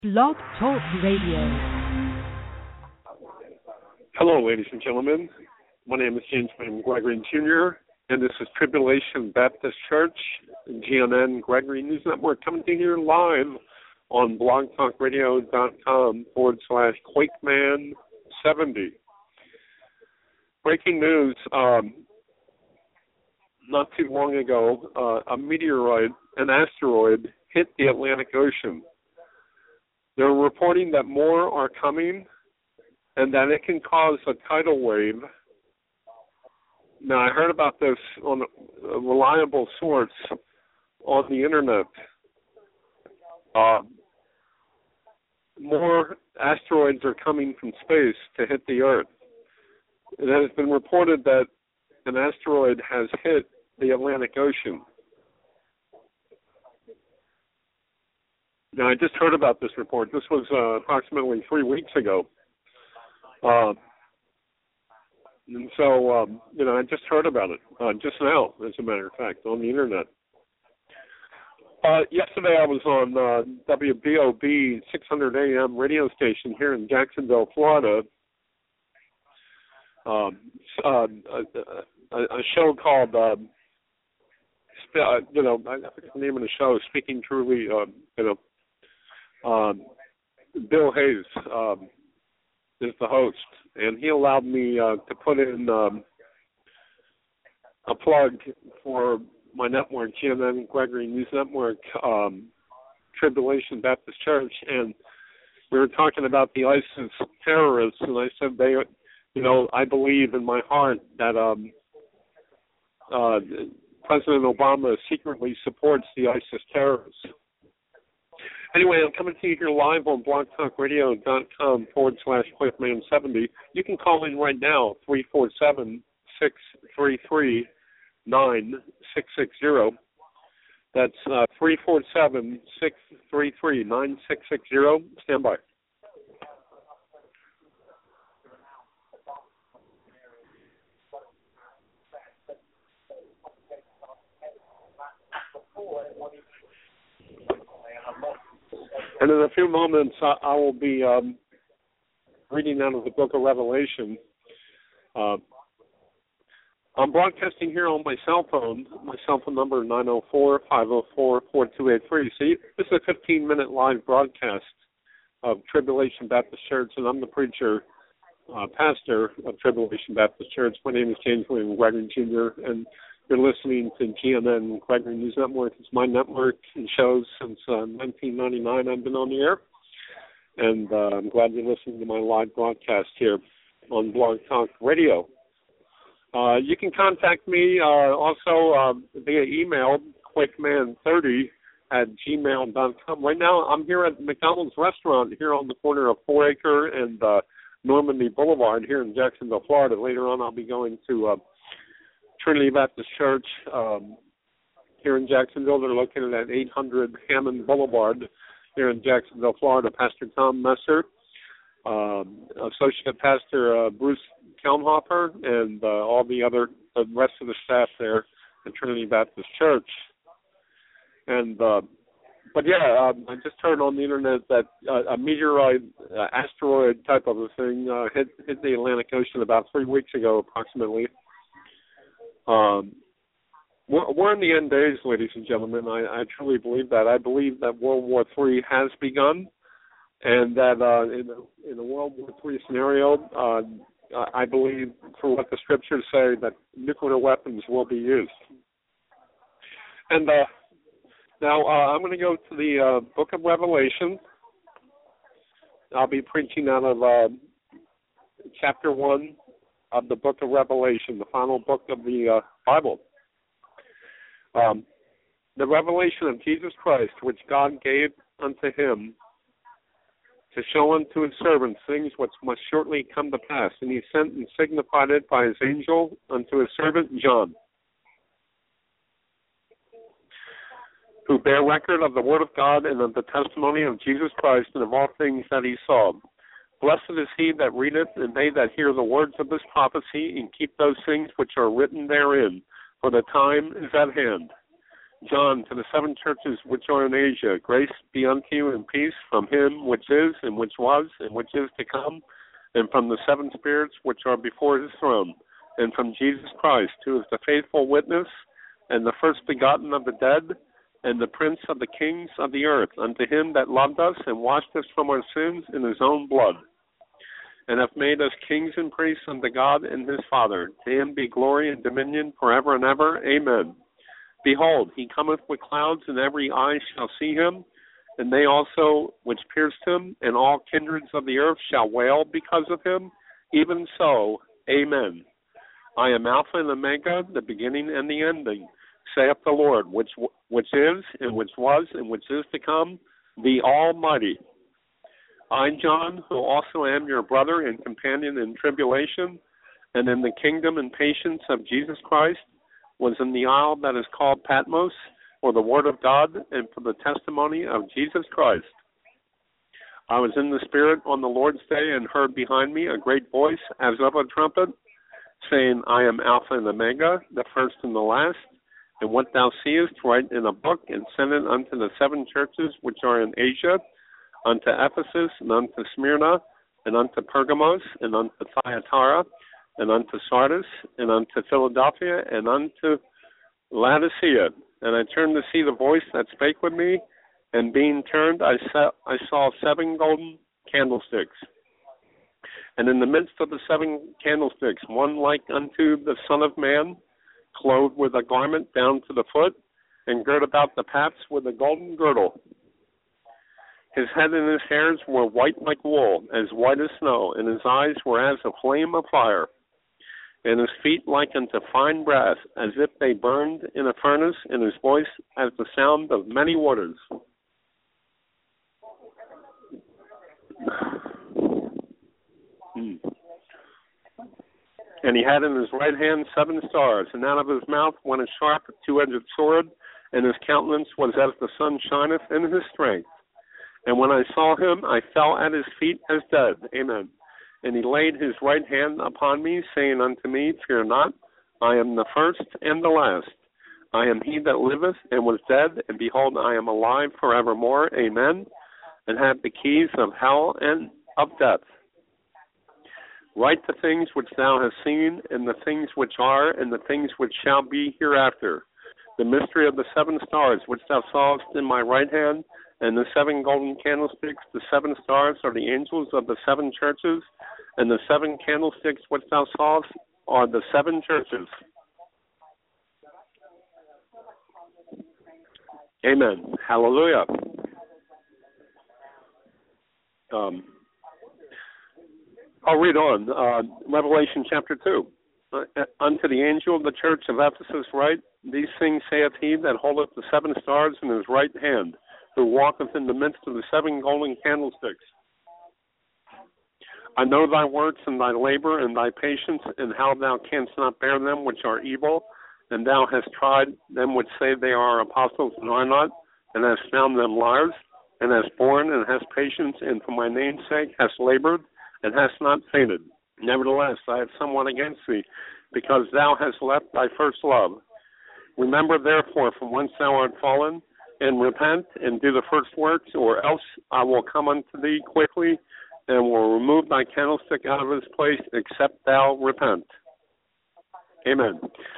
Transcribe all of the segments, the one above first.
Blog Talk Radio. Hello, ladies and gentlemen. My name is James William Gregory Jr., and this is Tribulation Baptist Church, GNN Gregory News Network, coming to you live on blogtalkradio.com/Quakeman70. Breaking news, not too long ago, a meteoroid, an asteroid, hit the Atlantic Ocean. They're reporting that more are coming and that it can cause a tidal wave. Now, I heard about this on a reliable source on the internet. More asteroids are coming from space to hit the Earth. It has been reported that an asteroid has hit the Atlantic Ocean. Now, I just heard about this report. This was approximately 3 weeks ago. And so, I just heard about it just now, as a matter of fact, on the internet. Yesterday I was on WBOB 600 AM radio station here in Jacksonville, Florida. A show called, I forget the name of the show, Speaking Truly, Bill Hayes is the host, and he allowed me to put in a plug for my network, GNN Gregory News Network, Tribulation Baptist Church, and we were talking about the ISIS terrorists, and I said I believe in my heart that President Obama secretly supports the ISIS terrorists. Anyway, I'm coming to you here live on blogtalkradio.com/Quakeman70. You can call in right now, 347-633-9660. That's 347-633-9660. Stand by. And in a few moments, I will be reading out of the book of Revelation. I'm broadcasting here on my cell phone number 904-504-4283. See, this is a 15-minute live broadcast of Tribulation Baptist Church, and I'm the preacher, pastor of Tribulation Baptist Church. My name is James William Gregory Jr., and you're listening to GNN Gregory News Network. It's my network and shows since 1999 I've been on the air. And I'm glad you're listening to my live broadcast here on Blog Talk Radio. You can contact me also via email, quakeman30@gmail.com. Right now I'm here at McDonald's restaurant here on the corner of 4 Acre and Normandy Boulevard here in Jacksonville, Florida. Later on I'll be going to Trinity Baptist Church here in Jacksonville. They're located at 800 Hammond Boulevard here in Jacksonville, Florida. Pastor Tom Messer, Associate Pastor Bruce Kelmhofer, and all the rest of the staff there at Trinity Baptist Church. And I just heard on the internet that a meteoroid, asteroid type of a thing hit the Atlantic Ocean about 3 weeks ago, approximately. We're in the end days, ladies and gentlemen. I truly believe that. I believe that World War III has begun, and that in a World War III scenario, I believe, for what the scriptures say, that nuclear weapons will be used. And now I'm going to go to the book of Revelation. I'll be preaching out of chapter 1 of the book of Revelation, the final book of the Bible. The revelation of Jesus Christ, which God gave unto him to show unto his servants things which must shortly come to pass. And he sent and signified it by his angel unto his servant John, who bear record of the word of God and of the testimony of Jesus Christ and of all things that he saw. Blessed is he that readeth, and they that hear the words of this prophecy, and keep those things which are written therein, for the time is at hand. John, to the seven churches which are in Asia, grace be unto you and peace from him which is, and which was, and which is to come, and from the seven spirits which are before his throne, and from Jesus Christ, who is the faithful witness, and the first begotten of the dead, and the prince of the kings of the earth, unto him that loved us and washed us from our sins in his own blood, and hath made us kings and priests unto God and his Father. To him be glory and dominion forever and ever. Amen. Behold, he cometh with clouds, and every eye shall see him, and they also which pierced him, and all kindreds of the earth shall wail because of him. Even so, Amen. I am Alpha and Omega, the beginning and the ending, saith the Lord, which is, and which was, and which is to come, the Almighty. I, John, who also am your brother and companion in tribulation, and in the kingdom and patience of Jesus Christ, was in the isle that is called Patmos, for the word of God and for the testimony of Jesus Christ. I was in the Spirit on the Lord's day, and heard behind me a great voice as of a trumpet, saying, I am Alpha and Omega, the first and the last. And what thou seest, write in a book, and send it unto the seven churches which are in Asia, unto Ephesus, and unto Smyrna, and unto Pergamos, and unto Thyatira, and unto Sardis, and unto Philadelphia, and unto Laodicea. And I turned to see the voice that spake with me, and being turned, I saw seven golden candlesticks. And in the midst of the seven candlesticks, one like unto the Son of Man, clothed with a garment down to the foot, and girt about the paps with a golden girdle. His head and his hairs were white like wool, as white as snow, and his eyes were as a flame of fire, and his feet like unto fine brass, as if they burned in a furnace, and his voice as the sound of many waters. And he had in his right hand 7 stars, and out of his mouth went a sharp two-edged sword, and his countenance was as the sun shineth in his strength. And when I saw him, I fell at his feet as dead. Amen. And he laid his right hand upon me, saying unto me, Fear not, I am the first and the last. I am he that liveth and was dead, and behold, I am alive forevermore. Amen. And have the keys of hell and of death. Write the things which thou hast seen, and the things which are, and the things which shall be hereafter. The mystery of the 7 stars which thou sawest in my right hand, and the 7 golden candlesticks. The 7 stars are the angels of the 7 churches, and the 7 candlesticks which thou sawest are the 7 churches. Amen. Hallelujah. I'll read on. Revelation chapter 2. Unto the angel of the church of Ephesus write, These things saith he that holdeth the 7 stars in his right hand, who walketh in the midst of the 7 golden candlesticks. I know thy works and thy labor and thy patience, and how thou canst not bear them which are evil, and thou hast tried them which say they are apostles and are not, and hast found them liars, and hast borne and hast patience, and for my name's sake hast labored, and hast not fainted. Nevertheless, I have somewhat against thee, because thou hast left thy first love. Remember therefore from whence thou art fallen, and repent, and do the first works, or else I will come unto thee quickly, and will remove thy candlestick out of his place, except thou repent. Amen.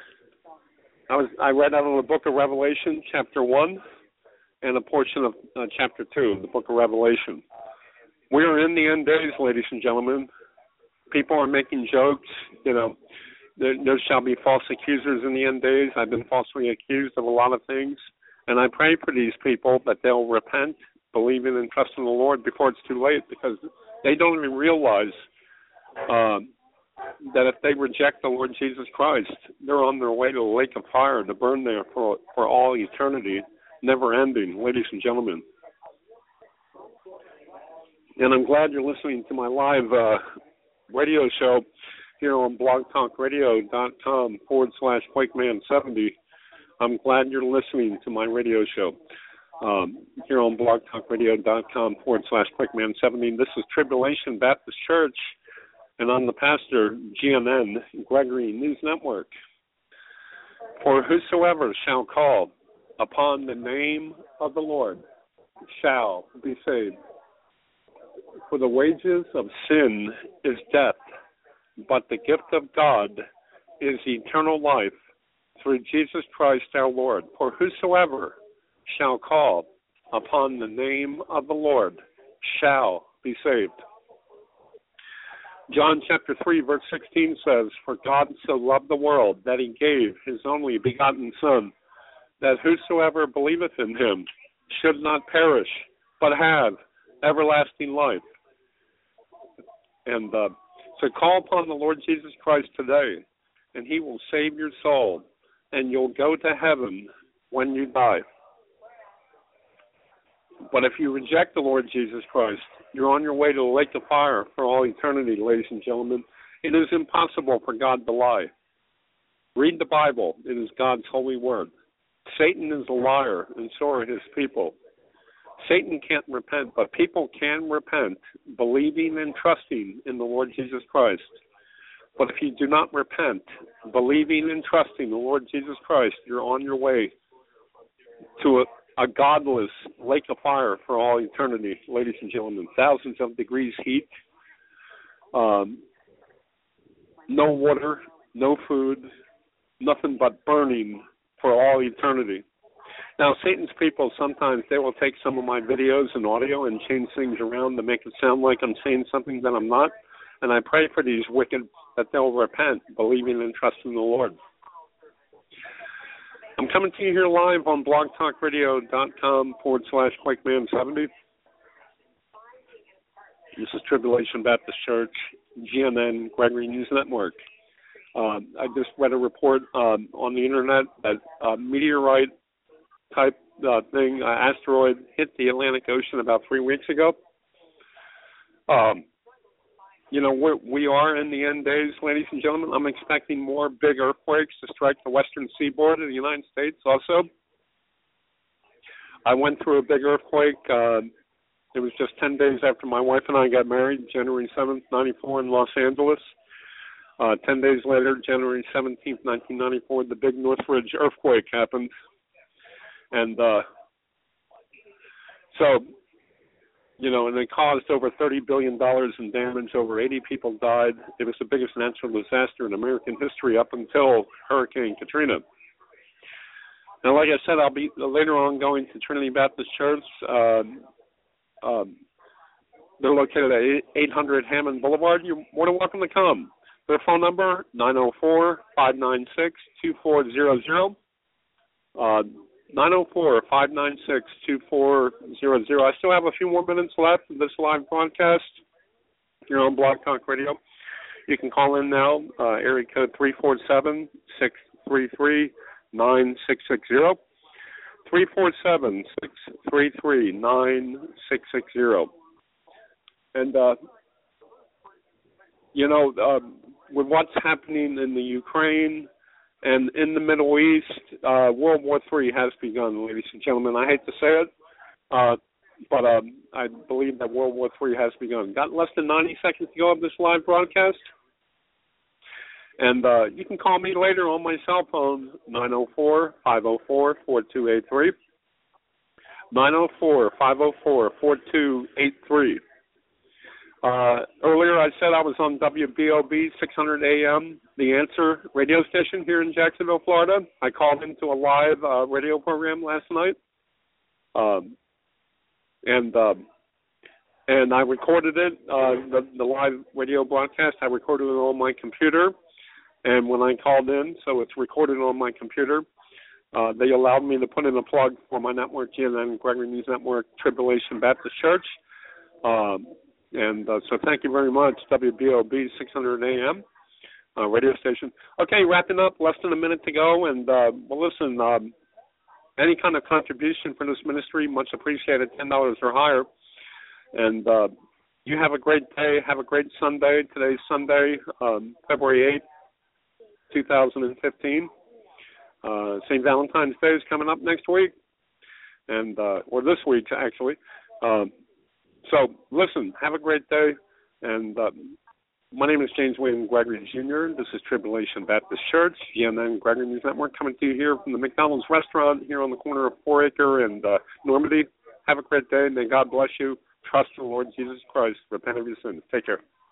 I read out of the book of Revelation, chapter 1, and a portion of chapter 2, the book of Revelation. We are in the end days, ladies and gentlemen. People are making jokes, there shall be false accusers in the end days. I've been falsely accused of a lot of things. And I pray for these people that they'll repent, believing and trusting the Lord before it's too late, because they don't even realize that if they reject the Lord Jesus Christ, they're on their way to the lake of fire to burn there for all eternity, never ending, ladies and gentlemen. And I'm glad you're listening to my live radio show here on blogtalkradio.com/QuakeMan70. I'm glad you're listening to my radio show here on blogtalkradio.com/QuakeMan70. This is Tribulation Baptist Church, and I'm the pastor, GNN, Gregory News Network. For whosoever shall call upon the name of the Lord shall be saved. For the wages of sin is death, but the gift of God is eternal life through Jesus Christ our Lord. For whosoever shall call upon the name of the Lord shall be saved. John chapter 3, verse 16 says, For God so loved the world that he gave his only begotten Son, that whosoever believeth in him should not perish, but have everlasting life. And so call upon the Lord Jesus Christ today, and he will save your soul, and you'll go to heaven when you die. But if you reject the Lord Jesus Christ, you're on your way to the lake of fire for all eternity, ladies and gentlemen. It is impossible for God to lie. Read the Bible. It is God's holy word. Satan is a liar, and so are his people. Satan can't repent, but people can repent, believing and trusting in the Lord Jesus Christ. But if you do not repent, believing and trusting the Lord Jesus Christ, you're on your way to a godless lake of fire for all eternity, ladies and gentlemen. Thousands of degrees heat, no water, no food, nothing but burning for all eternity. Now, Satan's people, sometimes they will take some of my videos and audio and change things around to make it sound like I'm saying something that I'm not. And I pray for these wicked that they'll repent, believing and trusting the Lord. I'm coming to you here live on blogtalkradio.com/QuakeMan70. This is Tribulation Baptist Church, GNN, Gregory News Network. I just read a report on the internet that a meteorite type thing, asteroid, hit the Atlantic Ocean about 3 weeks ago. We are in the end days, ladies and gentlemen. I'm expecting more big earthquakes to strike the western seaboard of the United States also. I went through a big earthquake. It was just 10 days after my wife and I got married, January 7th, 94 in Los Angeles. 10 days later, January 17th, 1994, the big Northridge earthquake happened. And and it caused over $30 billion in damage. Over 80 people died. It was the biggest natural disaster in American history up until Hurricane Katrina. Now, like I said, I'll be later on going to Trinity Baptist Church. They're located at 800 Hammond Boulevard. You're more than welcome to come. Their phone number, 904-596-2400. 904-596-2400. I still have a few more minutes left of this live broadcast here on Blog Talk Radio. You can call in now, area code 347-633-9660. 347-633-9660. And, with what's happening in the Ukraine and in the Middle East, World War III has begun, ladies and gentlemen. I hate to say it, but I believe that World War III has begun. Got less than 90 seconds to go of this live broadcast. And you can call me later on my cell phone, 904-504-4283. 904-504-4283. Earlier I said I was on WBOB 600 AM, The Answer radio station here in Jacksonville, Florida. I called into a live radio program last night, and I recorded it, the live radio broadcast. I recorded it on my computer, and when I called in, so it's recorded on my computer. They allowed me to put in a plug for my network, GNN, Gregory News Network, Tribulation Baptist Church. So thank you very much, WBOB 600 AM radio station. Okay, wrapping up, less than a minute to go. And, listen, any kind of contribution for this ministry, much appreciated, $10 or higher. And you have a great day. Have a great Sunday. Today's Sunday, February 8th, 2015. St. Valentine's Day is coming up next week, and or this week, actually. So, listen, have a great day, and My name is James William Gregory Jr. This is Tribulation Baptist Church, CNN Gregory News Network, coming to you here from the McDonald's restaurant here on the corner of 4 Acre and Normandy. Have a great day. May God bless you. Trust in the Lord Jesus Christ. Repent of your sins. Take care.